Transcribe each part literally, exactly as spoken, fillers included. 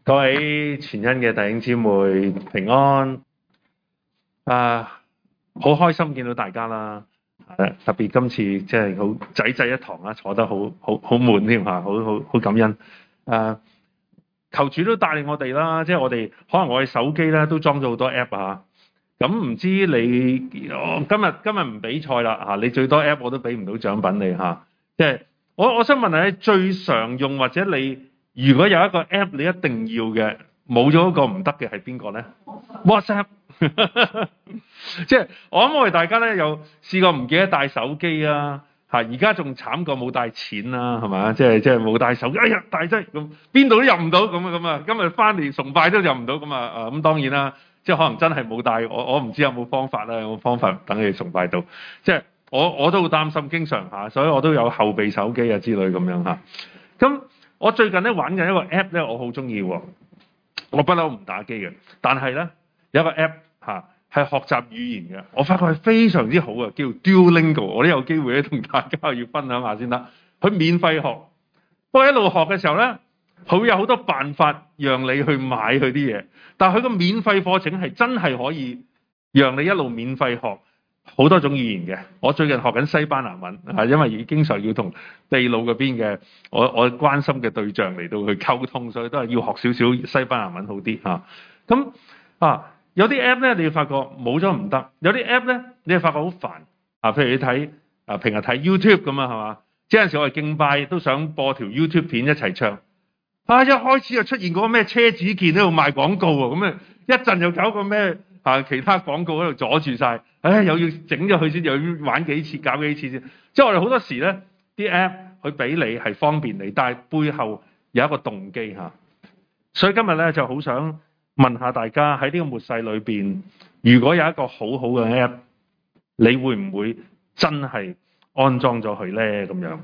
各位全恩嘅弟兄姊妹平安啊！好開心見到大家啦，啊、特別今次即係好仔仔一堂啊，坐得好好好悶添嚇，好好好感恩。誒、啊，求主都帶領我哋啦，即係我哋可能我哋手機咧都裝咗好多 app 啊。咁唔知你我今日今日唔比賽啦嚇，你最多 app 我都俾唔到獎品你嚇。即係我我想問下你最常用或者你如果有一個 app 你一定要嘅，冇咗一個唔得嘅係邊個咧 ？WhatsApp。即係我諗我哋大家咧有試過唔記得帶手機啊嚇，而家仲慘過冇帶錢啦，係咪？即係即係冇帶手機，哎呀大劑咁邊度都入唔到咁啊咁啊！今日翻嚟崇拜都入唔到咁啊啊咁當然啦，即係可能真係冇帶，我我唔知有冇方法啦，有冇方法等你崇拜到？即係我我都好擔心，經常嚇，所以我都有後備手機啊之類咁樣嚇。咁我最近咧玩緊一個 app 咧，我好中意喎。我不嬲唔打機嘅，但係咧有一個 app 嚇係學習語言嘅，我發覺係非常之好啊，叫 Duolingo。我都有機會咧同大家要分享下先得。佢免費學，不過一路學嘅時候咧，佢會有好多辦法讓你去買佢啲嘢，但係佢個免費課程係真係可以讓你一路免費學好多種語言嘅。我最近學緊西班牙文啊，因為經常要同秘魯嗰邊嘅我我關心嘅對象嚟到去溝通，所以都係要學少少西班牙文好啲嚇。咁啊，有啲 app 咧，你會發覺冇咗唔得；有啲 app 咧，你會發覺好煩啊。譬如你睇啊，平日睇 YouTube 咁啊，係嘛？即係有陣時我哋敬拜都想播條 YouTube 片一齊唱。啊！一開始就出現嗰個咩車子健喺度賣廣告喎，咁啊一陣又搞個咩啊其他廣告喺度阻住晒，唉又要整咗佢先，又要玩幾次，搞幾次先。即係我哋好多時咧，啲 app 佢俾你係方便你，但係背後有一個動機嚇。所以今日咧就好想問下大家喺呢個末世裏邊，如果有一個好好嘅 app，你會唔會真係安裝咗佢咧？咁樣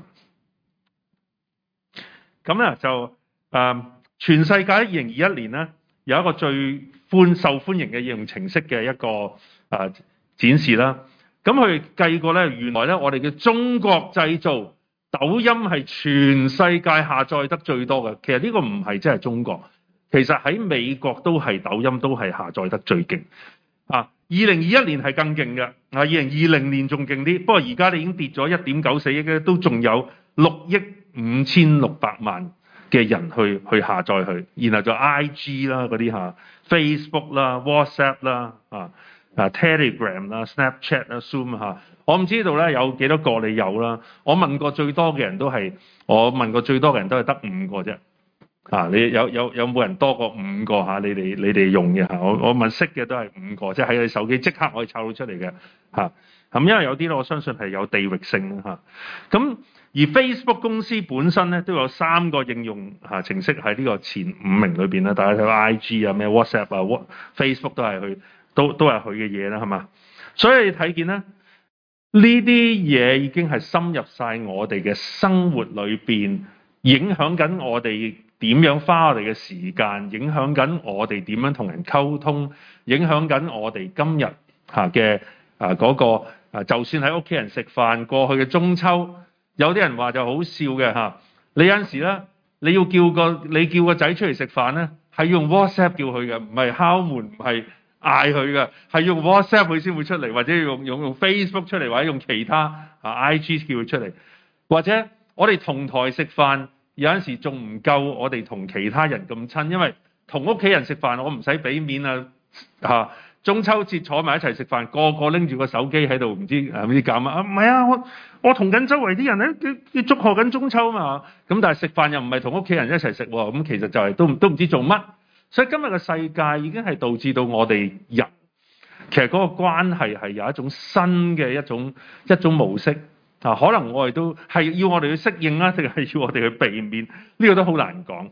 咁咧就。誒、uh, 全世界二零二一年咧有一個最歡受歡迎嘅應用程式嘅一個誒、uh, 展示啦。咁佢計過咧，原來咧我哋嘅中國製造抖音係全世界下載得最多嘅。其實呢個唔係真係中國，其實喺美國都係抖音都係下載得最勁。啊，二零二一年係更勁嘅，啊二零二零年仲勁啲。不過而家你已經跌咗一點九四億咧，都仲有六億五千六百萬嘅人去去下載佢，然後就 I G 啦嗰啲嚇 ，Facebook 啦、WhatsApp 啦、啊啊 Telegram 啦、Snapchat 啦、Zoom 嚇，我唔知道咧有幾多個你有啦。我問過最多嘅人都係，我問過最多嘅人都係得五個啫。啊，你有有有冇人多過五個嚇？你哋你哋用嘅嚇，我我問識嘅都係五個，即係喺你手機即刻可以抄到出嚟嘅嚇。咁因為有啲咧，我相信係有地域性嚇。咁而 Facebook 公司本身咧都有三個應用嚇程式喺呢個前五名裏邊啦。大家睇下 I G 啊、咩 WhatsApp 啊、Facebook 都係佢都都係佢嘅嘢啦，係嘛？所以你睇見咧，呢啲嘢已經係深入晒我哋嘅生活裏邊，影響緊我哋點樣花我哋嘅時間，影響緊我哋點樣同人溝通，影響緊我哋今日嚇嘅啊嗰個啊，就算喺屋企人食飯，過去嘅中秋。有啲人話就好笑嘅嚇，你有陣時咧，你要叫個你叫個仔出嚟食飯咧，係用 WhatsApp 叫佢嘅，唔係敲門，唔係嗌佢嘅，係用 WhatsApp 佢先會出嚟，或者用用用 Facebook 出嚟，或者用其他啊 I G 叫佢出嚟，或者我哋同台食飯，有陣時仲唔夠我哋同其他人咁親，因為同屋企人食飯，我唔使俾面啊嚇。中秋節坐埋一齊食飯，個個拎住個手機喺度，唔知誒唔知搞乜啊？唔係啊，我我同緊周圍啲人咧，要祝賀緊中秋嘛。咁但係食飯又唔係同屋企人一齊食喎，咁其實就係、是、都都唔知做乜。所以今日嘅世界已經係導致到我哋人其實嗰個關係係有一種新嘅一種一種模式啊。可能我哋都係要我哋去適應啦，定係要我哋去避免？呢、這個都好難講。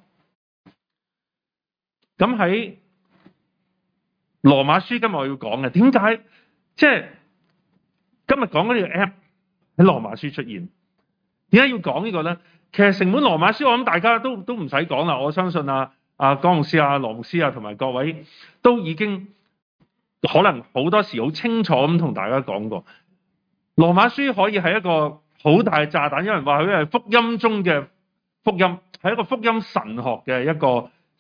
咁喺羅馬書今日我要講嘅，點解即係今日講嗰呢個 app 喺羅馬書出現？點解要講呢個咧？其實成本羅馬書我諗大家都都唔使講啦，我相信啊啊江牧師啊羅牧師啊同埋各位都已經可能好多時好清楚咁同大家講過，羅馬書可以係一個好大嘅炸彈，有人話佢係福音中嘅福音，係一個福音神學嘅一個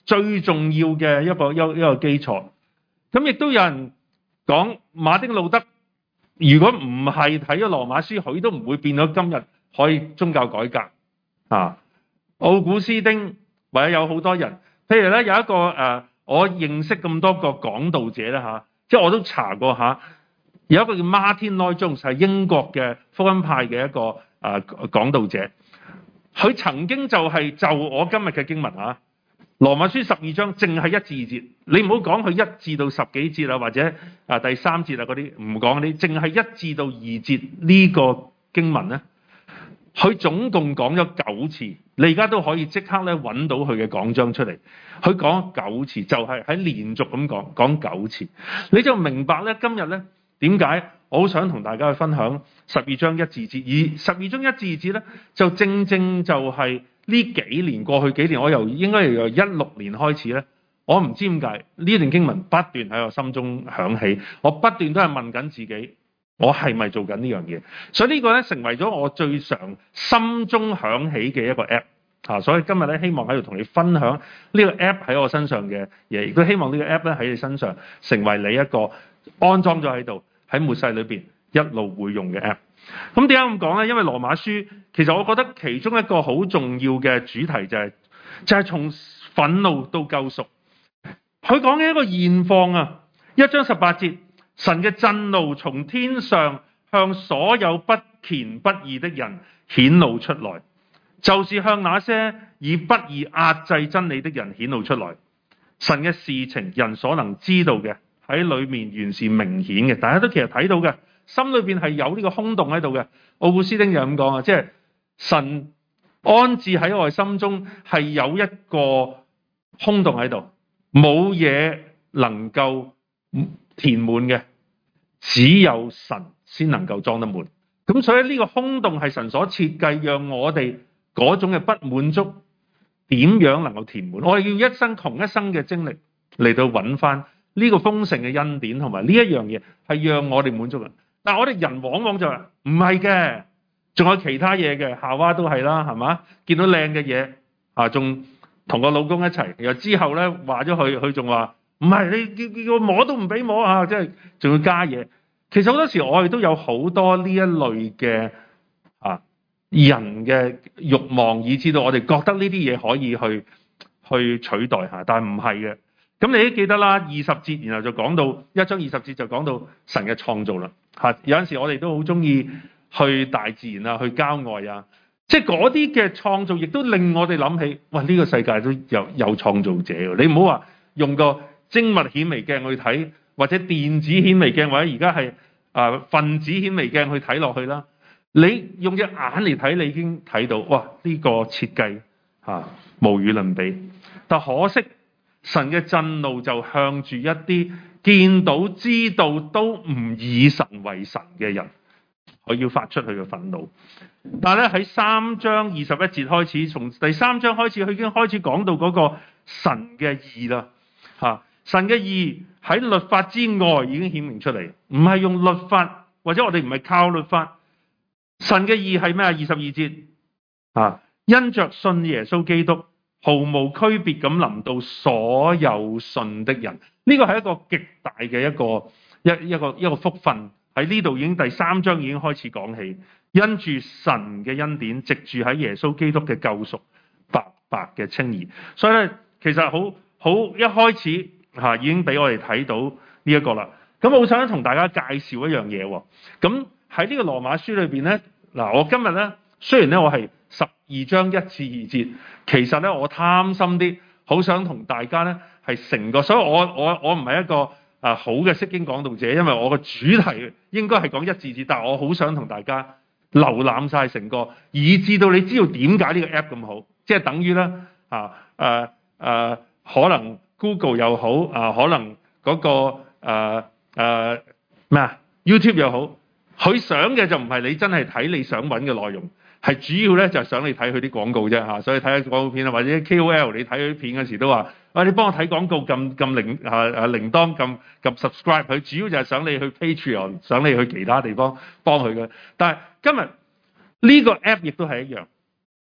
最重要嘅一個一一個基礎。咁亦都有人講馬丁路德，如果唔係睇咗羅馬書，佢都唔會變到今日可以宗教改革啊。奧古斯丁或者有好多人，譬如咧有一個誒、呃，我認識咁多個講道者啦嚇，即係我都查過下，有一個叫 Martin Lloyd Jones 係英國嘅福音派嘅一個誒、呃、講道者，佢曾經就係、是、就我今日嘅經文嚇。羅馬書十二章淨係一至二節，你唔好講佢一至到十幾節啊，或者啊第三節啊嗰啲，唔講嗰啲，淨係一至到二節呢個經文咧，佢總共講咗九次，你而家都可以即刻咧揾到佢嘅講章出嚟，佢講九次，就係、是、喺連續咁講講九次，你就明白咧今日咧點解我好想同大家去分享十二章一至節，而十二章一至二節咧就正正就係、是。呢幾年過去幾年，我由應該由一六年開始咧，我唔知點解呢段經文不斷喺我心中響起，我不斷都係問緊自己，我係咪做緊呢樣嘢？所以呢個咧成為咗我最常心中響起嘅一個 app 啊！所以今日咧希望喺度同你分享呢個 app 喺我身上嘅嘢，亦都希望呢個 app 咧喺你身上成為你一個安裝咗喺度喺末世裏邊一路會用嘅 app。咁點解咁講咧？因為羅馬書其實我覺得其中一個好重要嘅主題就係、是、就係、是、從憤怒到救贖。佢講嘅一個現況啊，一章十八節，神嘅震怒從天上向所有不虔不義的人顯露出來，就是向那些以不義壓制真理的人顯露出來。神嘅事情人所能知道嘅喺裏面原是明顯嘅，大家都其實睇到嘅。心裏邊係有呢個空洞喺度嘅。奧古斯丁就咁講啊，即係神安置喺我哋心中係有一個空洞喺度，冇嘢能夠填滿嘅，只有神先能夠裝得滿。咁所以呢個空洞係神所設計，讓我哋嗰種嘅不滿足點樣能夠填滿？我哋要一生同一生嘅精力嚟到揾翻呢個豐盛嘅恩典，同埋呢一樣嘢係讓我哋滿足嘅。但係我哋人往往就話唔係嘅，仲有其他嘢嘅，夏娃都係啦，係嘛？見到靚嘅嘢啊，仲同個老公一齊，又之後咧話咗佢，佢仲話唔係，你叫叫我摸都唔俾摸啊，即係仲要加嘢。其實好多時我哋都有好多呢一類嘅啊人嘅慾望，以至到我哋覺得呢啲嘢可以去去取代下，但係唔係嘅。咁你都記得啦，二十節，然後就講到一章二十節就講到神嘅創造啦。嚇，有陣時我哋都好中意去大自然啊，去郊外啊，即係嗰啲嘅創造，亦都令我哋諗起，哇！呢個世界都有有創造者喎。你唔好話用個精密顯微鏡去睇，或者電子顯微鏡，或者而家係啊分子顯微鏡去睇落去啦。你用隻眼嚟睇，你已經睇到，哇！呢個設計嚇無與倫比。但可惜，神嘅震怒就向住一啲見到知道都唔以神為神嘅人，我要發出佢嘅憤怒。但係咧喺三章二十一節開始，從第三章開始，佢已經開始講到嗰個神嘅義啦。嚇，神嘅義喺律法之外已經顯明出嚟，唔係用律法，或者我哋唔係靠律法。神嘅義係咩啊？二十二節啊，因着信耶穌基督，毫無區別咁臨到所有信的人，呢個係一個極大嘅一個一一個一個福分。喺呢度已經第三章已經開始講起，因住神嘅恩典，藉住喺耶穌基督嘅救贖，白白嘅稱義。所以咧，其實好好一開始吓已經俾我哋睇到呢一個啦。咁我好想同大家介紹一樣嘢。咁喺呢個羅馬書裏邊咧，嗱，我今日咧雖然咧我係十二章一至二節，其實咧我貪心啲，好想同大家咧係成個，所以我我我唔係一個啊好嘅釋經講道者，因為我個主題應該係講一至節，但係我好想同大家瀏覽晒成個，以至到你知道點解呢個 app 咁好，即係等於咧啊誒誒，可能 Google 又好啊，可能嗰、那個誒誒咩啊 YouTube 又好，佢想嘅就唔係你真係睇你想揾嘅內容。係主要咧就係、是、想你睇佢啲廣告啫嚇，所以睇下廣告片啊，或者 K O L 你睇佢啲片嗰時都話，喂、啊、你幫我睇廣告，撳撳鈴啊啊鈴鐺，撳撳 subscribe，佢主要就係想你去 Patreon，想你去其他地方幫佢嘅。但係今日呢、這個 app 亦都係一樣，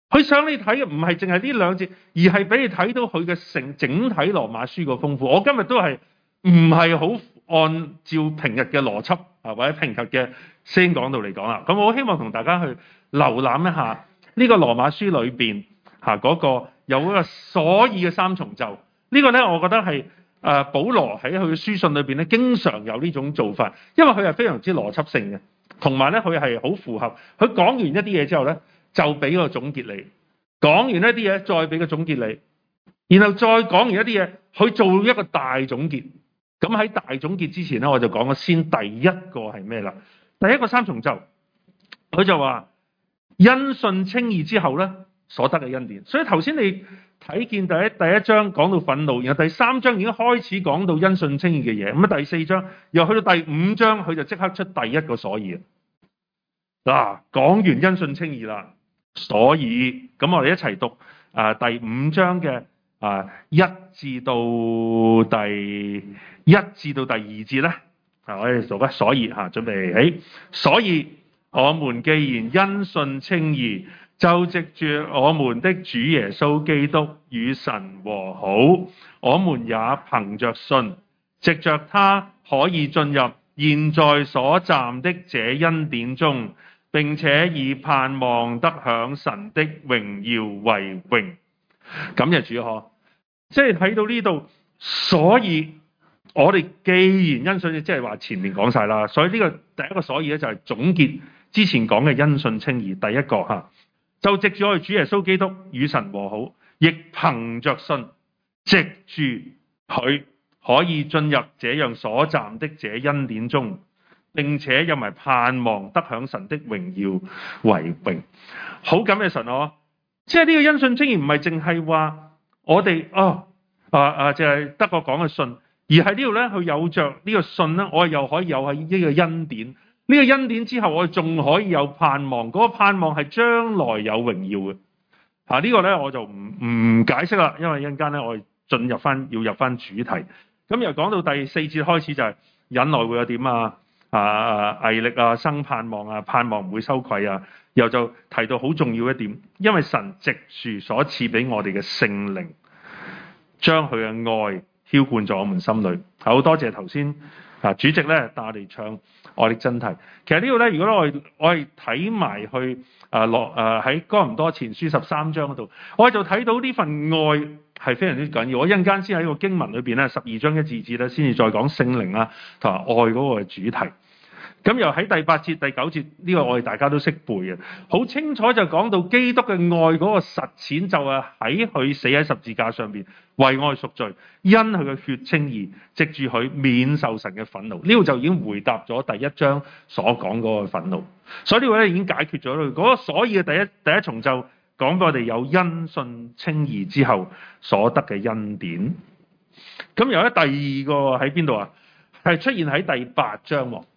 佢想你睇嘅唔係淨係呢兩節，而係俾你睇到佢嘅成整體羅馬書個豐富。我今日都係唔係好按照平日嘅邏輯啊，或者平日嘅先講道嚟講啦。咁我希望同大家去瀏覽一下呢個羅馬書裏邊嚇嗰個有嗰個所以嘅三重奏。呢個咧，我覺得係誒保羅喺佢嘅書信裏邊咧，經常有呢種做法，因為佢係非常之邏輯性嘅，同埋咧佢係好符合。佢講完一啲嘢之後咧，就俾個總結你，講完一啲嘢再俾個總結你，然後再講完一啲嘢，佢做一個大總結。咁喺大總結之前咧，我就講咗先第一個係咩啦？第一個三重奏，佢就話因信稱義之後咧所得嘅恩典。所以頭先你睇見第一第一章講到憤怒，然後第三章已經開始講到因信稱義嘅嘢。咁啊第四章又去到第五章，佢就即刻出第一個所以。嗱，講完因信稱義啦，所以咁我哋一齊讀啊第五章嘅啊一至到第一至到第二節咧。啊，我哋讀啊，所以嚇準備起，所以我們既然因信稱義，就藉住我們的主耶穌基督與神和好，我們也憑着信，藉着他可以進入現在所站的這恩典中，並且以盼望得享神的榮耀為榮。感謝主呵，即係睇到呢度，所以我哋既然因信，即係話前面講晒啦，所以呢個第一個所以咧就係總結之前講嘅因信稱義。第一個嚇，就藉住我哋主耶穌基督與神和好，亦憑着信，藉住佢可以進入這樣所站的這恩典中，並且有埋盼望得享神的榮耀為榮。好感謝神哦！即係呢個因信稱義唔係淨係話我哋哦啊啊，就係得個講嘅信，而喺呢度咧，佢有着呢個信咧，我哋又可以有喺呢個恩典。呢個恩典之後，我哋仲可以有盼望。嗰個盼望係將來有榮耀嘅。嚇，呢個咧我就唔唔解釋啦，因為一陣間咧我哋進入翻要入翻主題。咁又講到第四節開始就係忍耐會有點啊啊毅力啊生盼望啊，盼望唔會羞愧啊。又就提到好重要一點，因為神藉住所賜俾我哋嘅聖靈，將佢嘅愛澆灌咗我們心裏。好多謝頭先啊主席咧帶我哋唱愛的真諦。其實呢度咧，如果我哋我哋睇埋去啊落啊喺哥林多前書十三章嗰度，我哋就睇到呢份愛係非常之緊要。我一陣間先喺個經文裏邊咧，十二章一至節咧，先至再講聖靈啊同埋愛嗰個主題。咁又喺第八節、第九節呢個我哋大家都識背嘅，好清楚就講到基督嘅愛嗰個實踐就係喺佢死喺十字架上邊為我哋贖罪，因佢嘅血稱義，藉住佢免受神嘅憤怒。呢度就已經回答咗第一章所講嗰個憤怒，所以呢個咧已經解決咗嗰個所以嘅第一第一重就講俾我哋有因信稱義之後所得嘅恩典。咁由咧第二個喺邊度啊？係出現喺第八章喎。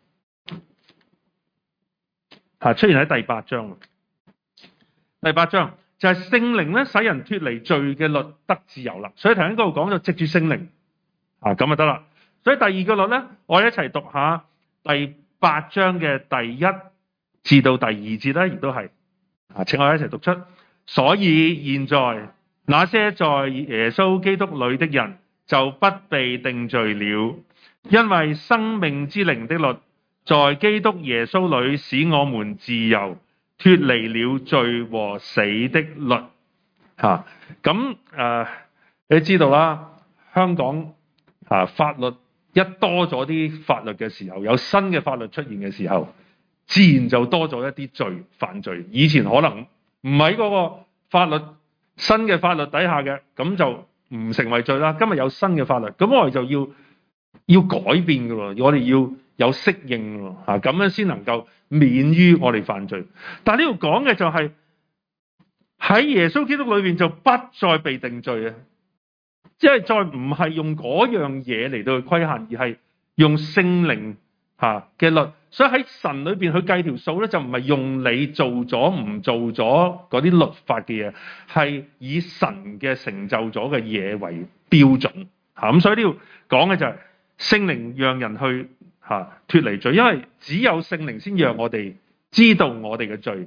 嚇，出現喺第八章。第八章就係聖靈咧，使人脫離罪嘅律得自由啦。所以頭先嗰度講咗藉住聖靈，啊咁就得啦。所以第二個律咧，我哋一齊讀下第八章嘅第一至到第二節咧，亦都係啊，請我哋一齊讀出。所以現在那些在耶穌基督裏的人就不被定罪了，因為生命之靈的律在基督耶穌裏使我們自由，脫離了罪和死的律。嚇，咁誒，你知道啦，香港啊法律一多咗啲法律嘅時候，有新嘅法律出現嘅時候，自然就多咗一啲罪犯罪。以前可能唔喺嗰個法律新嘅法律底下嘅，咁就唔成為罪啦。今日有新嘅法律，咁我哋就要要改變㗎喎，我哋要有適應喎，嚇，咁樣先能夠免於我哋犯罪。但係呢度講嘅就係喺耶穌基督裏邊就不再被定罪啊，即係再唔係用嗰樣嘢嚟到去規限，而係用聖靈嚇嘅律。所以喺神裏邊去計條數咧，就唔係用你做咗唔做咗嗰啲律法嘅嘢，係以神嘅成就咗嘅嘢為標準嚇。咁所以呢度講嘅就係聖靈讓人去嚇脫離罪，因為只有聖靈先讓我哋知道我哋嘅罪，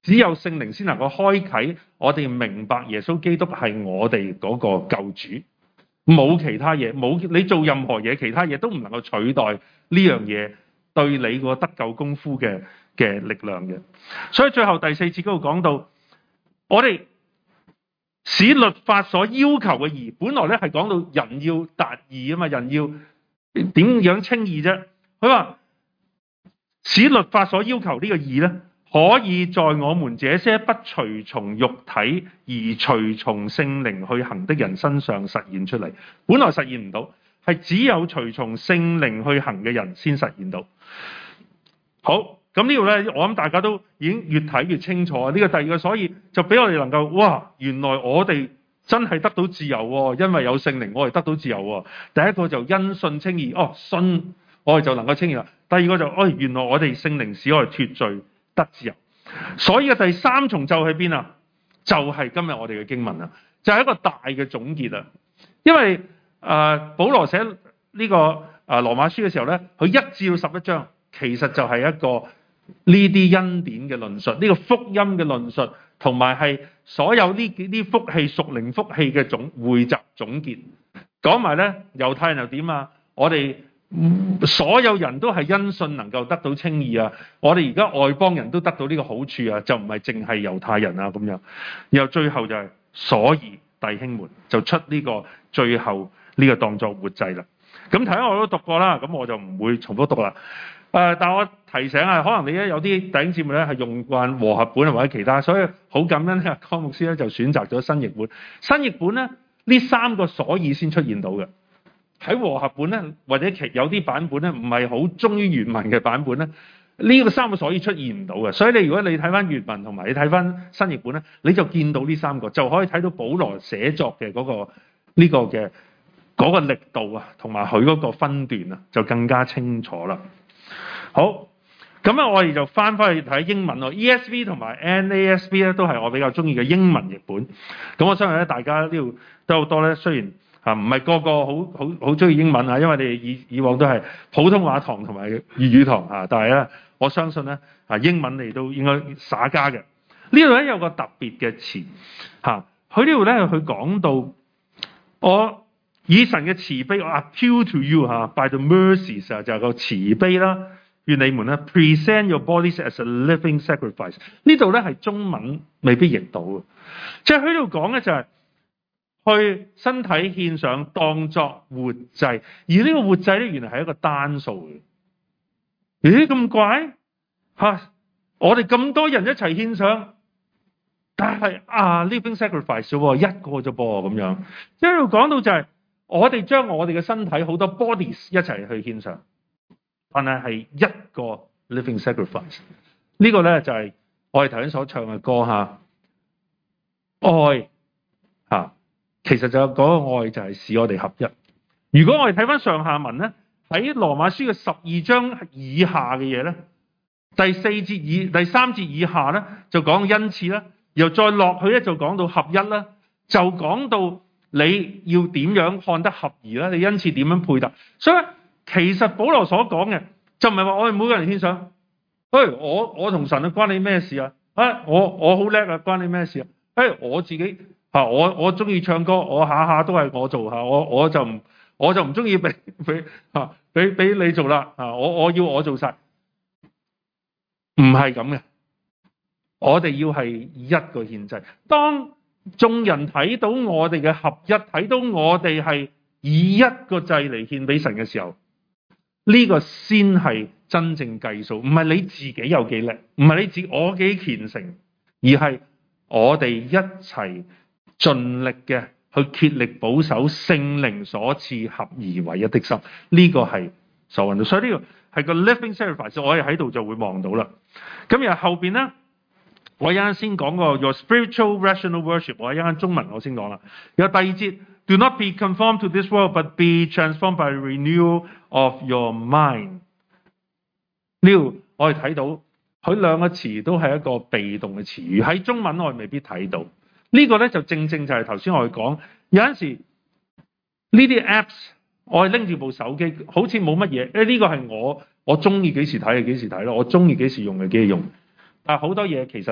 只有聖靈先能夠開啟我哋明白耶穌基督係我哋嗰個救主，冇其他嘢，冇你做任何嘢，其他嘢都唔能夠取代呢樣嘢對你個得救功夫嘅嘅力量嘅。所以最後第四節嗰度講到，我哋使律法所要求嘅義，本來咧係講到人要達義啊嘛，人要點樣稱義啫？佢話使律法所要求呢個義咧，可以在我們這些不隨從肉體而隨從聖靈去行的人身上實現出嚟。本來實現唔到，係只有隨從聖靈去行嘅人先實現到。好，咁呢度咧，我諗大家都已經越睇越清楚。呢個第二個，所以就俾我哋能夠，哇！原來我哋真係得到自由喎，因為有聖靈，我哋得到自由喎。第一個就因信稱義，哦，信我哋就能夠稱義啦。第二個就，哦，原來我哋聖靈使我哋脫罪得自由。所以嘅第三重就喺邊啊？就係、是、今日我哋嘅經文啊，就係、是、一個大嘅總結啊。因為誒、呃，保羅寫呢、這個誒、呃、羅馬書嘅時候咧，佢一至到十一章，其實就係一個呢啲恩典嘅論述，呢、這個福音嘅論述，同埋係所有呢啲福氣、屬靈福氣嘅總匯集總結。講埋咧，猶太人又點啊？我哋所有人都係因信能夠得到稱義啊！我哋而家外邦人都得到呢個好處啊，就唔係淨係猶太人啊咁樣。然後最後就係、是，所以弟兄們就出呢個最後呢個當作活祭啦。咁睇下我都讀過啦，咁我就唔會重複讀啦。誒、呃，但我提醒啊，可能你咧有啲弟兄姊妹咧係用慣和合本或者其他，所以好感恩咧，江牧師咧就選擇咗新譯本。新譯本咧呢三個所以先出現到嘅。喺和合本咧，或者其有啲版本咧，唔係好忠於原文嘅版本咧，呢、這個三個所以出現唔到嘅。所以你如果你睇翻原文同埋你睇翻新譯本咧，你就見到呢三個，就可以睇到保羅寫作嘅嗰、那個呢、這個嘅嗰、那個力度啊，同埋佢嗰個分段啊，就更加清楚啦。好，咁啊，我哋就翻翻去睇英文咯。E S V 同埋 N A S B 咧，都係我比較中意嘅英文譯本。咁我相信咧，大家呢度都好多咧，雖然。啊，唔係個個好好好中意英文啊，因為你以以往都係普通話堂同埋粵語堂啊，但係咧，我相信咧啊，英文你都應該耍家嘅。呢度咧有個特別嘅詞嚇，佢呢度咧佢講到我以神嘅慈悲，我 appeal to you 嚇 ，by the mercies 啊，就係個慈悲啦，願你們咧 present your bodies as a living sacrifice。呢度咧係中文未必譯到嘅，即係佢呢度講嘅就係、是。去身體獻上當作活祭，而呢個活祭咧原來係一個單數嘅。咦，咁怪吓、啊？我哋咁多人一齊獻上，但係啊 living sacrifice 一個啫噃咁樣。一路講到就係、是、我哋將我哋嘅身體好多 bodies 一齊去獻上，但係係一個 living sacrifice。呢個咧就係、是、我哋頭先所唱嘅歌吓，愛吓。啊其實就嗰個愛就係使我哋合一。如果我哋睇翻上下文咧，喺羅馬書嘅十二章以下嘅嘢咧，第四節以第三節以下咧就講恩賜啦，然後再落去咧就講到合一啦，就講到你要點樣看得合宜啦，你恩賜點樣配搭。所以其實保羅所講嘅就唔係話我哋每個人獻上，誒、哎、我我同神啊關你咩事啊？誒、哎、我我好叻啊，關你咩事啊？誒、哎、我自己。啊！我我中意唱歌，我下下都係我做嚇，我我就唔我就唔中意俾俾嚇俾俾你做啦啊！我我要我做晒，唔係咁嘅。我哋要係一個獻祭。當眾人睇到我哋嘅合一，睇到我哋係以一個祭嚟獻俾神嘅時候，呢個先係真正計數，唔係你自己有幾叻，唔係你自己我幾虔誠，而係我哋一齊。盡力嘅去竭力保守聖靈所賜合而為一的心，呢、這個係所運到，所以呢個係個 living sacrifice，我哋喺度就會望到啦。咁然後後邊咧，我一陣先講個 your spiritual rational worship， 我一陣中文我先講啦。有第二節 ，do not be conformed to this world， but be transformed by renewal of your mind。呢度我哋睇到佢兩個詞都係一個被動嘅詞語，喺中文我哋未必睇到。呢個咧就正正就係頭先我哋講，有陣時呢啲 apps 我係拎住部手機，好似冇乜嘢，誒呢個係我我中意幾時睇就幾時睇咯，我中意幾時用就幾時用。但係好多嘢其實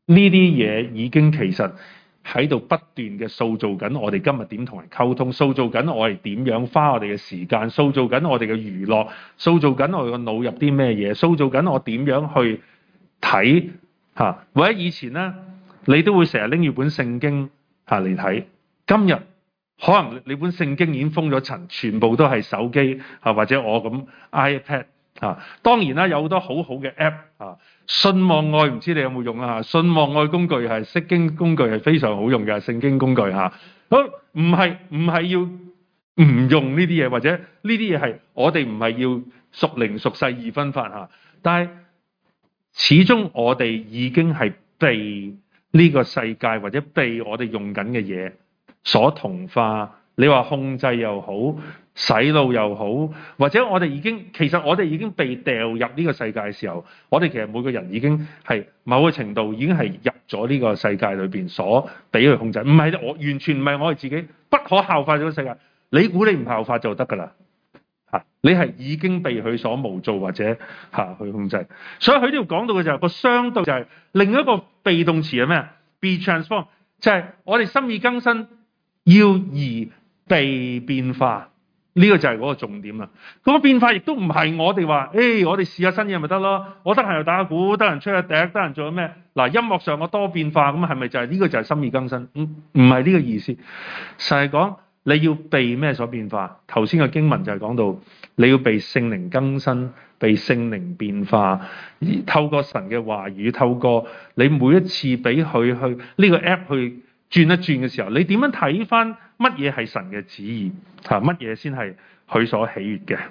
呢啲嘢已經其實喺度不斷嘅塑造緊我哋今日點同人溝通，塑造緊我哋點樣花我哋嘅時間，塑造緊我哋嘅娛樂，塑造緊我哋個腦入啲咩嘢，塑造緊我點樣去睇嚇。或者以前咧，你都會成日拎住本聖經嚇嚟睇，今日可能你本聖經已經封咗塵，全部都係手機嚇或者我咁 iPad 嚇。當然啦，有好多好好嘅 app 嚇。信望愛唔知你有冇用啊？信望愛工具係釋經工具係非常好用嘅聖經工具嚇。好，唔係唔係要唔用呢啲嘢，或者呢啲嘢係我哋唔係要屬靈屬世二分法嚇。但係始終我哋已經係被呢個世界或者被我哋用緊嘅嘢所同化。你話控制又好，洗腦又好，或者我哋已經其實我哋已經被掉入呢個世界嘅時候，我哋其實每個人已經係某個程度已經係入咗呢個世界裏邊所俾佢控制。唔係我完全唔係我哋自己不可效法咗個世界。你估你唔效法就得㗎啦嚇？你係已經被佢所無造或者嚇去控制。所以佢呢度講到嘅就係個相對就係另一個被動詞係咩啊？Be transformed，就係我哋心意更新，要而被變化，呢、這個就係嗰個重點啦。嗰、那個變化亦都唔係我哋話，誒、欸，我哋試下新嘢咪得咯。我得閒又打下鼓，得閒吹下笛，得閒做咩？嗱，音樂上我多變化，咁係咪就係、是、呢、這個就係心意更新？唔唔係呢個意思，實係講你要被咩所變化？頭先嘅經文就係講到你要被聖靈更新，被聖靈變化，透過神嘅話語，透過你每一次俾佢去呢、這個 app 去轉一轉嘅時候，你點樣睇翻乜嘢係神嘅旨意？嚇，乜嘢先係佢所喜悅嘅？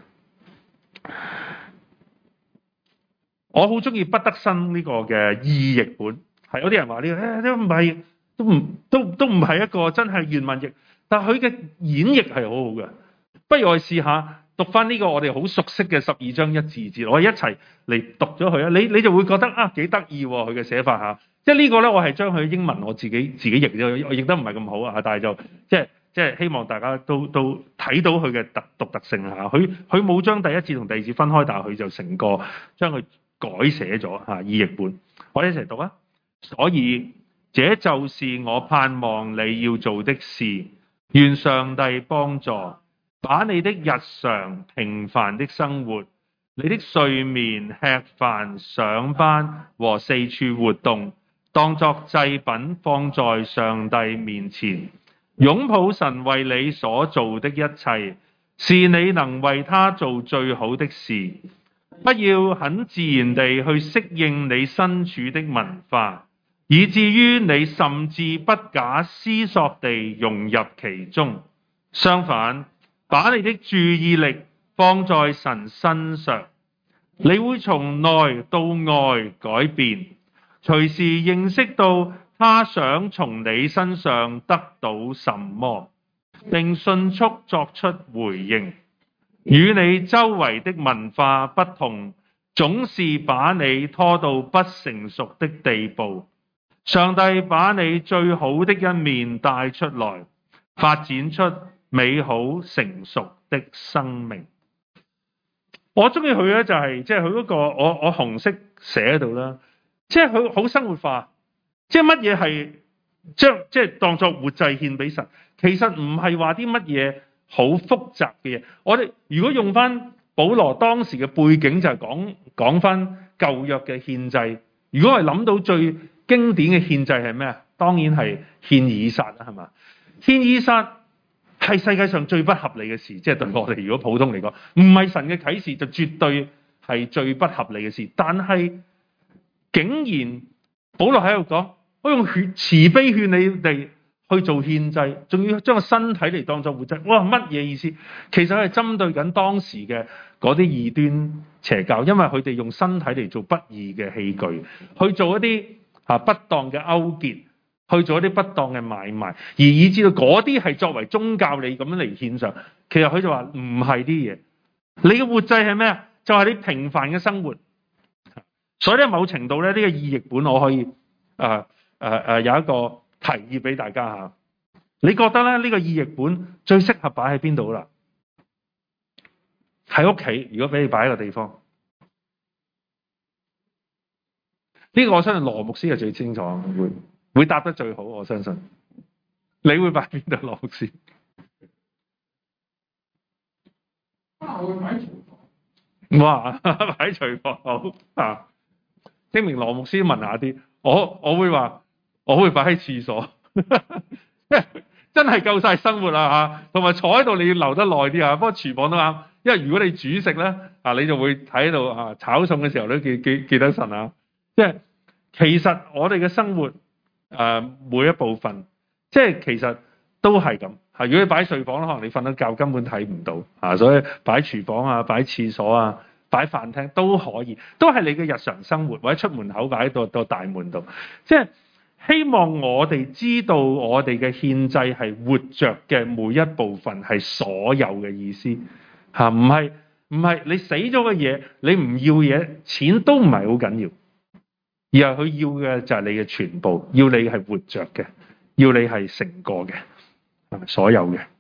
我好中意畢德生呢個嘅意譯本，係有啲人話呢、這個誒都唔係，都唔都都唔係一個真係原文譯，但係佢嘅演繹係好好嘅。不如我哋試下讀翻呢個我哋好熟悉嘅十二章一字節，我哋一齊嚟讀咗佢啊！你你就會覺得啊幾得意喎，佢嘅寫法嚇。即係呢個咧，我係將佢英文我自己自己譯咗，我譯得唔係咁好啊，但係就即係即係希望大家都都睇到佢嘅特獨特性嚇。佢佢冇將第一節同第二節分開，但係佢就成個將佢改寫咗嚇意譯本。我哋一齊讀啊！所以這就是我盼望你要做的事，願上帝幫助，把你的日常平凡的生活，你的睡眠、吃飯、上班和四處活動，當作祭品放在上帝面前，擁抱神為你所做的一切，是你能為他做最好的事。不要很自然地去適應你身處的文化，以至於你甚至不假思索地融入其中。相反，把你的注意力放在神身上，你會從內到外改變，隨時認識到他想從你身上得到什麼，並迅速作出回應。與你周圍的文化不同，總是把你拖到不成熟的地步。上帝把你最好的一面帶出來，發展出美好成熟的生命。我中意佢咧，就係即係佢嗰個我我紅色寫喺度啦，即係佢好生活化，即係乜嘢係將即係當作活祭獻俾神。其實唔係話啲乜嘢好複雜嘅嘢。我哋如果用翻保羅當時嘅背景，就係講講翻舊約嘅獻祭。如果我哋諗到最經典嘅獻祭係咩啊？當然係獻以撒啦，係嘛？獻以撒係世界上最不合理嘅事，即係對我哋如果普通嚟講，唔係神嘅啟示就絕對係最不合理嘅事。但係竟然保羅喺度講，我用血慈悲勸你哋去做獻祭，仲要將個身體嚟當作活祭。哇，乜嘢意思？其實係針對緊當時嘅嗰啲異端邪教，因為佢哋用身體嚟做不義嘅器具，去做一啲啊不當嘅勾結，去做一啲不當嘅買賣，而以至到嗰啲係作為宗教你咁樣嚟獻上。其實佢就話唔係啲嘢，你嘅活祭係咩啊？就係、是、你平凡嘅生活。所以咧，某程度咧，呢、這個意譯本我可以誒誒誒有一個提議俾大家嚇。你覺得咧呢、這個意譯本最適合擺喺邊度啦？喺屋企，如果俾你擺一個地方， 呢個我相信羅牧師係最清楚，會會答得最好，我相信。你會擺邊度，羅牧師？ 啊，我會擺廚房。 哇，擺廚房好啊！證明羅牧師問下啲，我我會話，我會擺喺廁所，真係夠晒生活啦嚇。同埋坐喺度你要留得耐啲啊。不過廚房都啱，因為如果你煮食咧啊，你就會喺度啊炒餸嘅時候都記記記得神啊。即係其實我哋嘅生活誒、呃、每一部分，即係其實都係咁嚇。如果你擺睡房咧，可能你瞓得覺根本睇唔到啊。所以擺廚房啊、擺廁所啊、擺飯廳都可以，都係你嘅日常生活，或者出門口擺喺度到大門度。即係希望我哋知道我哋嘅獻祭係活着嘅每一部分係所有嘅意思嚇，唔係唔係你死咗嘅嘢，你唔要嘢，錢都唔係好緊要。而係佢要嘅就係你嘅全部，要你係活着嘅，要你係成個嘅，所有嘅。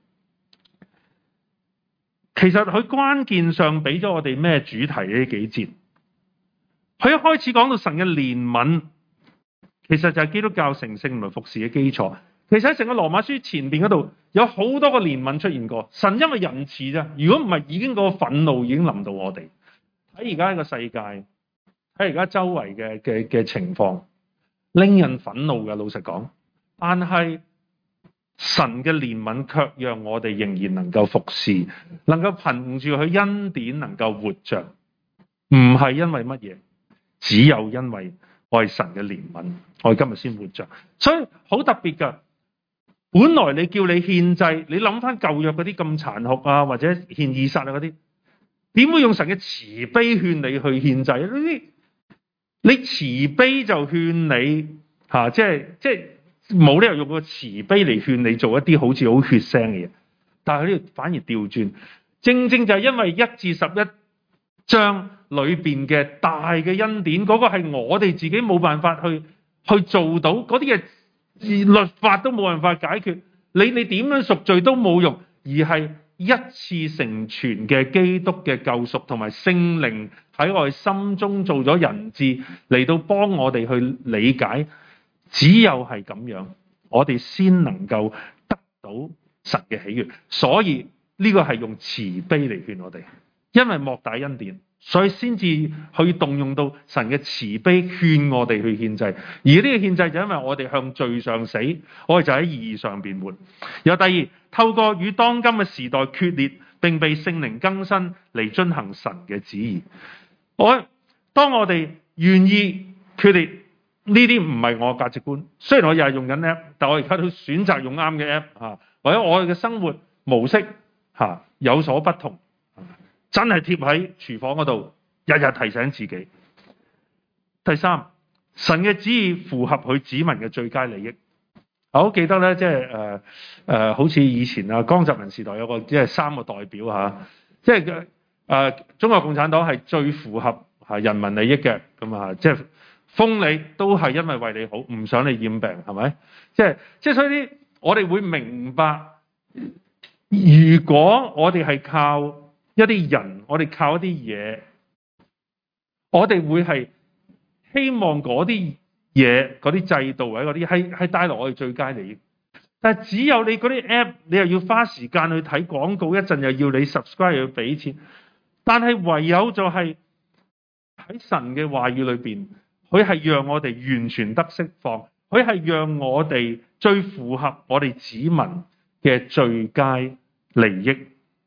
其實佢關鍵上俾咗我哋咩主題呢？幾節，佢一開始講到神嘅憐憫，其實就係基督教成聖同埋服侍嘅基礎。其實喺成個羅馬書前邊嗰度有好多個憐憫出現過，神因為仁慈啫，如果唔係已經嗰個憤怒已經臨到我哋。喺而家呢個世界。喺而家周圍嘅嘅嘅情況，令人憤怒嘅，老實講。但係神嘅憐憫卻讓我哋仍然能夠服侍，能夠憑住佢恩典能夠活着，唔係因為乜嘢，只有因為我係神嘅憐憫，我哋今日先活着。所以好特別㗎。本來你叫你獻祭，你諗翻舊約嗰啲咁殘酷啊，或者獻以撒啊嗰啲，點會用神嘅慈悲勸你去獻祭呢啲？你慈悲就勸你嚇、啊，即係即係冇理由用個慈悲嚟勸你做一啲好似好血腥嘅嘢。但係呢度反而調轉，正正就係因為一至十一章裏邊嘅大嘅恩典，嗰、那個係我哋自己冇辦法去去做到，嗰啲嘅律法都冇辦法解決。你你點樣贖罪都冇用，而係一次成全嘅基督嘅救贖，同埋聖靈喺我哋心中做咗人質嚟到幫我哋去理解。只有係咁樣，我哋先能夠得到神嘅喜悅。所以呢個係用慈悲嚟勸我哋，因為莫大恩典，所以先至去動用到神嘅慈悲勸我哋去獻祭。而呢個獻祭就因為我哋向罪上死，我哋就喺義上邊活。有第二，透過與當今嘅時代決裂，並被聖靈更新嚟遵行神嘅旨意。我當我哋願意決裂，呢啲唔係我嘅價值觀。雖然我又係用緊 app， 但我而家都選擇用啱嘅 app 嚇，或者我哋嘅生活模式嚇有所不同。真係貼喺廚房嗰度，日日提醒自己。第三，神嘅旨意符合佢子民嘅最佳利益。我好記得咧，即係誒誒，好似以前啊，江澤民時代有個即係三個代表嚇，即係嘅誒，中國共產黨係最符合係人民利益嘅咁啊，即係封你都係因為為你好，唔想你染病，係咪？即係即係所以啲我哋會明白，如果我哋係靠一啲人，我哋靠一啲嘢，我哋會係希望嗰啲嘢、嗰啲制度或者嗰啲係係帶來我哋最佳利益。但係只有你嗰啲 app， 你又要花時間去睇廣告，一陣又要你 subscribe 又要俾錢。但係唯有就係喺神嘅話語裏邊，佢係讓我哋完全得釋放，佢係讓我哋最符合我哋子民嘅最佳利益。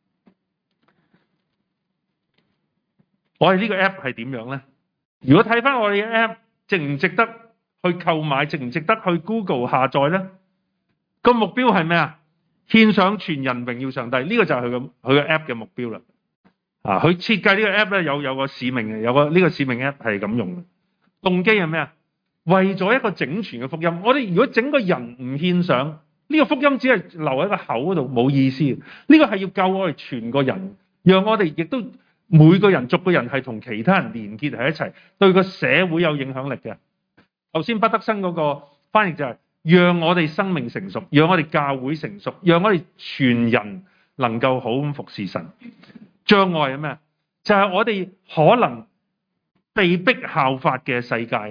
我哋呢個 app 係點樣咧？如果睇翻我哋嘅 app， 值唔值得去購買？值唔值得去 Google 下載咧？個目標係咩啊？獻上全人榮耀上帝，呢、這個就係佢嘅佢嘅 app 嘅目標啦。啊，佢設計呢個 app 咧有有個使命嘅，有個呢、這個使命 app 係咁用嘅。動機係咩啊？為咗一個整全嘅福音。我哋如果整個人唔獻上，呢、這個福音只係留喺個口嗰度，冇意思。呢、這個係要救我哋全個人，讓我哋亦都。每個人逐個人係同其他人連結喺一齊，對個社會有影響力嘅。頭先畢德生嗰個翻譯就係讓我哋生命成熟，讓我哋教會成熟，讓我哋全人能夠好咁服侍神。障礙係咩？就係我哋可能被逼效法嘅世界，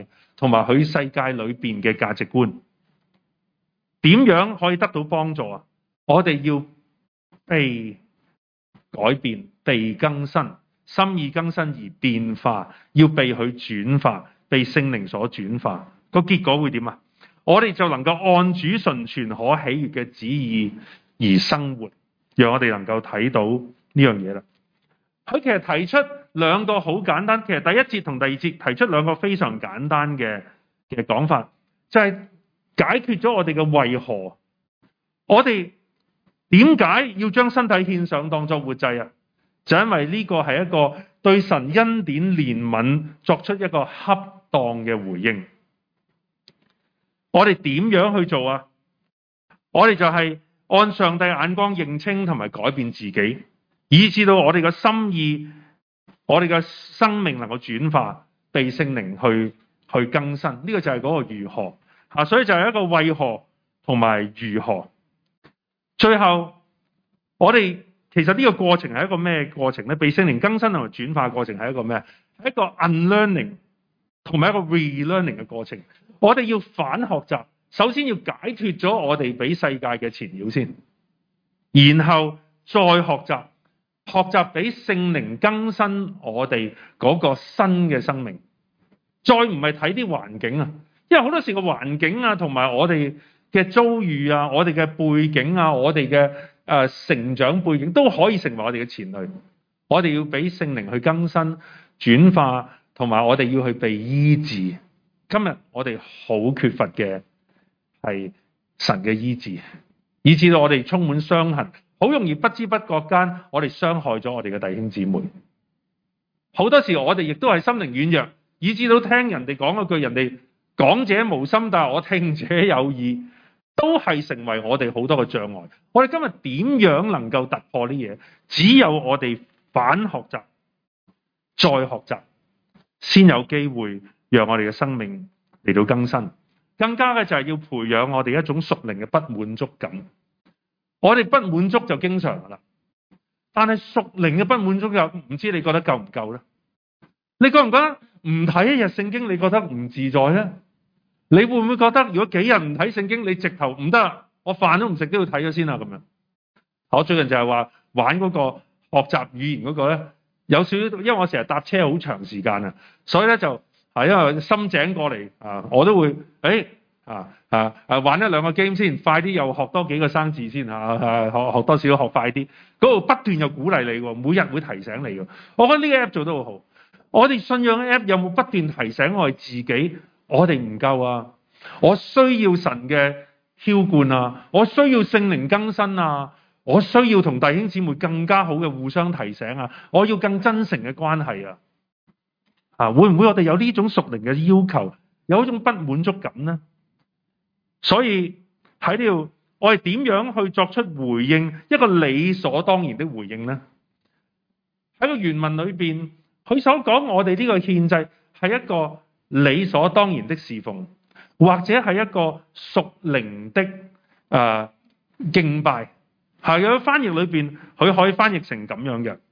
同埋佢世界裏邊嘅價值觀。點樣可以得到幫助啊？我哋要被改變、被更新，心意更新而變化，要被佢轉化，被聖靈所轉化。個結果會點啊？我哋就能夠按主純全可喜悅嘅旨意而生活，讓我哋能夠睇到呢樣嘢啦。佢其實提出兩個好簡單，其實第一節同第二節提出兩個非常簡單嘅嘅講法，就係、是、解決咗我哋嘅為何，我哋點解要將身體獻上當作活祭啊？就因為呢個係一個對神恩典憐憫作出一個恰當嘅回應。我哋點樣去做啊？我哋就係按上帝眼光認清同埋改變自己，以致到我哋嘅心意、我哋嘅生命能夠轉化，被聖靈去去更新。呢、這個就係嗰個如何啊，所以就係一個為何同埋如何。最後我哋其實呢個過程係一個咩過程咧？被聖靈更新同埋轉化過程係一個咩？係一個 unlearning 同埋一個 relearning 嘅過程。我哋要反學習，首先要解脫咗我哋俾世界嘅纏繞先，然後再學習，學習俾聖靈更新我哋嗰個新嘅生命。再唔係睇啲環境啊，因為好多時個環境啊，同埋我哋嘅遭遇啊，我哋嘅背景啊，我哋嘅誒成長背景都可以成為我哋嘅纏累。我哋要俾聖靈去更新、轉化，同埋我哋要去被醫治。今日我哋好缺乏嘅係神嘅醫治，以致到我哋充滿傷痕，好容易不知不覺間我哋傷害咗我哋嘅弟兄姊妹。好多時我哋亦都係心靈軟弱，以致到聽人哋講一句，人哋講者無心，但係我聽者有意，都係成為我哋好多嘅障礙。我哋今日點樣能夠突破呢嘢？只有我哋反學習，再學習，先有機會讓我哋嘅生命嚟到更新。更加嘅就係要培養我哋一種屬靈嘅不滿足感。我哋不滿足就經常噶啦，但係屬靈嘅不滿足又唔知你覺得夠唔夠咧？你覺唔覺得唔睇一日聖經你覺得唔自在咧？你會唔會覺得如果幾日唔睇聖經你直頭唔得啦？我飯都唔食都要睇咗先啊咁樣。我最近就係話玩嗰個學習語言嗰個咧，有少少，因為我成日搭車好長時間啊，所以咧就係因為深井過嚟啊，我都會誒啊啊啊玩一兩個 game 先，快啲又學多幾個生字先嚇啊，學學多少學快啲，嗰度不斷又鼓勵你喎，每日會提醒你喎。我覺得呢個 app 做得好好。我哋信仰嘅 app 有冇不斷提醒我哋自己？我哋唔夠啊！我需要神嘅澆灌啊！我需要聖靈更新啊！我需要同弟兄姊妹更加好嘅互相提醒啊！我要更真誠嘅關係啊！啊，會唔會我哋有呢種屬靈嘅要求，有一種不滿足感呢？所以喺呢度，我哋點樣去作出回應？一個理所當然的回應呢？喺個原文裏邊，佢所講我哋呢個獻祭係一個理所當然的侍奉，或者係一個屬靈的誒、呃、敬拜。係有翻譯裏邊，佢可以翻譯成咁樣嘅。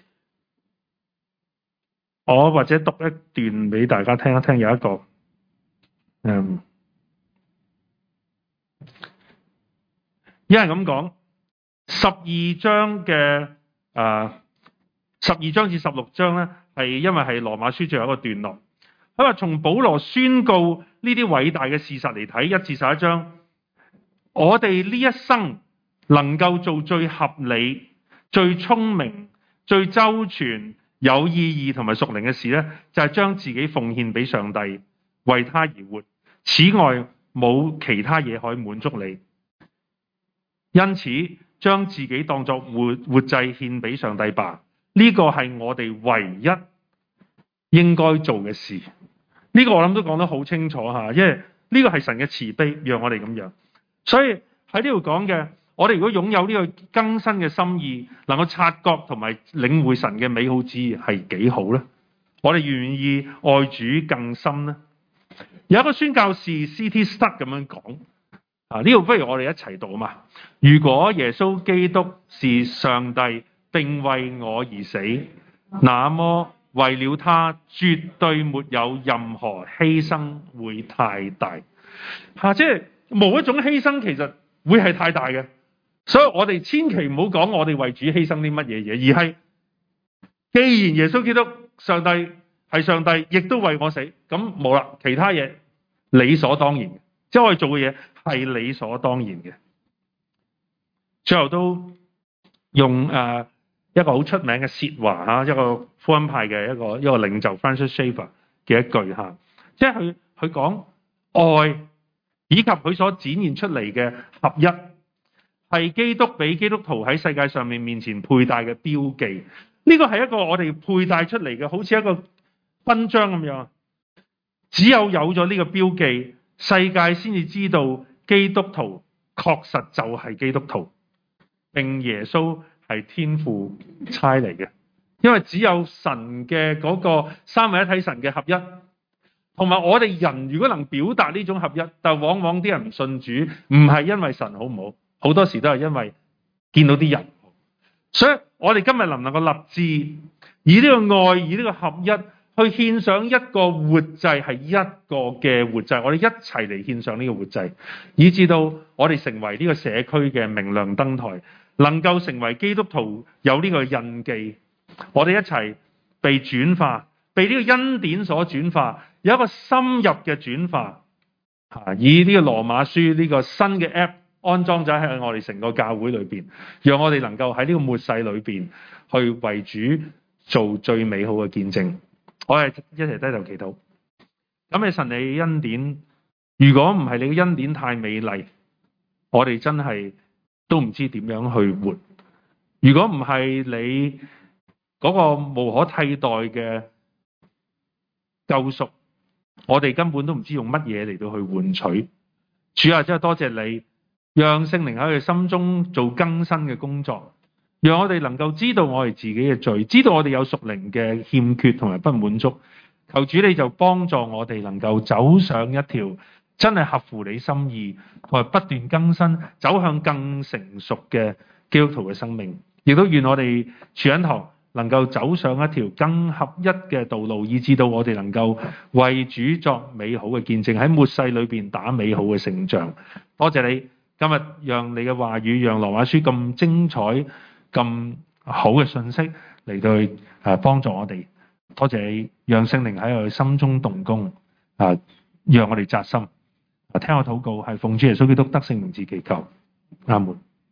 我或者讀一段俾大家聽一聽，有一個嗯，有人咁講，十二章嘅誒十二章至十六章咧，係因為係羅馬書最後一個段落。佢話從保羅宣告呢啲偉大嘅事實嚟睇，一至十一章，我哋呢一生能夠做最合理、最聰明、最周全、有意義同埋屬靈嘅事咧，就係將自己奉獻俾上帝，為他而活。此外冇其他嘢可以滿足你，因此將自己當作活活祭獻俾上帝吧。呢個係我哋唯一應該做嘅事。呢個我諗都講得好清楚吓，因為呢個係神嘅慈悲，讓我哋咁樣。所以喺呢度講嘅，我哋如果擁有呢個更新嘅心意，能夠察覺同埋領會神嘅美好旨意，係幾好咧？我哋願意愛主更深咧？有一個宣教士 C T Studd 咁樣講啊，呢度不如我哋一齊讀啊嘛。如果耶穌基督是上帝並為我而死，那麼為了他，絕對沒有任何犧牲會太大。嚇、啊，即係冇一種犧牲其實會係太大嘅。所以我哋千祈唔好講我哋為主犧牲啲乜嘢嘢，而係既然耶穌基督上帝係上帝，亦都為我死，咁冇啦，其他嘢理所當然嘅，即係我哋做嘅嘢係理所當然嘅。最後都用誒、呃、一個好出名嘅説話嚇，一個福音派嘅一個一個領袖 Francis Schaeffer 嘅一句嚇，即係佢佢講愛以及佢所展現出嚟嘅合一，係基督俾基督徒喺世界上面面前佩戴嘅標記。呢個係一個我哋佩戴出嚟嘅，好似一個勳章咁樣。只有有咗呢個標記，世界先至知道基督徒確實就係基督徒，並耶穌係天父差嚟嘅。因為只有神嘅嗰個三位一體神嘅合一，同埋我哋人如果能表達呢種合一，但往往啲人唔信主，唔係因為神好唔好，好多時都係因為見到啲人。所以我哋今日能唔能夠立志，以呢個愛，以呢個合一，去獻上一個活祭，係一個嘅活祭，我哋一齊嚟獻上呢個活祭，以至到我哋成為呢個社區嘅明亮燈台，能夠成為基督徒有呢個印記，我哋一齊被轉化，被呢個恩典所轉化，有一個深入嘅轉化。以呢個羅馬書呢個新嘅 app 安裝咗喺我哋成個教會裏邊，讓我哋能夠喺呢個末世裏邊去為主做最美好嘅見證。我係一齊低頭祈禱。咁你神你恩典，如果唔係你嘅恩典太美麗，我哋真係都唔知點樣去活。如果唔係你嗰個無可替代嘅救贖，我哋根本都唔知用乜嘢嚟到去換取。主啊，真係多謝你，讓聖靈喺佢心中做更新嘅工作，讓我哋能夠知道我哋自己嘅罪，知道我哋有屬靈嘅欠缺同埋不滿足。求主你就幫助我哋能夠走上一條真係合乎你心意，同埋不斷更新，走向更成熟嘅基督徒嘅生命。亦都願我哋全恩堂能夠走上一條更合一嘅道路，以致到我哋能夠為主作美好嘅見證，喺末世裏邊打美好嘅勝仗。多謝你今日讓你嘅話語，讓羅馬書咁精彩、咁好嘅信息嚟到去誒幫助我哋。多謝你讓聖靈喺我哋心中動工，啊，讓我哋扎心。啊，聽我禱告係奉主耶穌基督得勝名字祈求，阿門。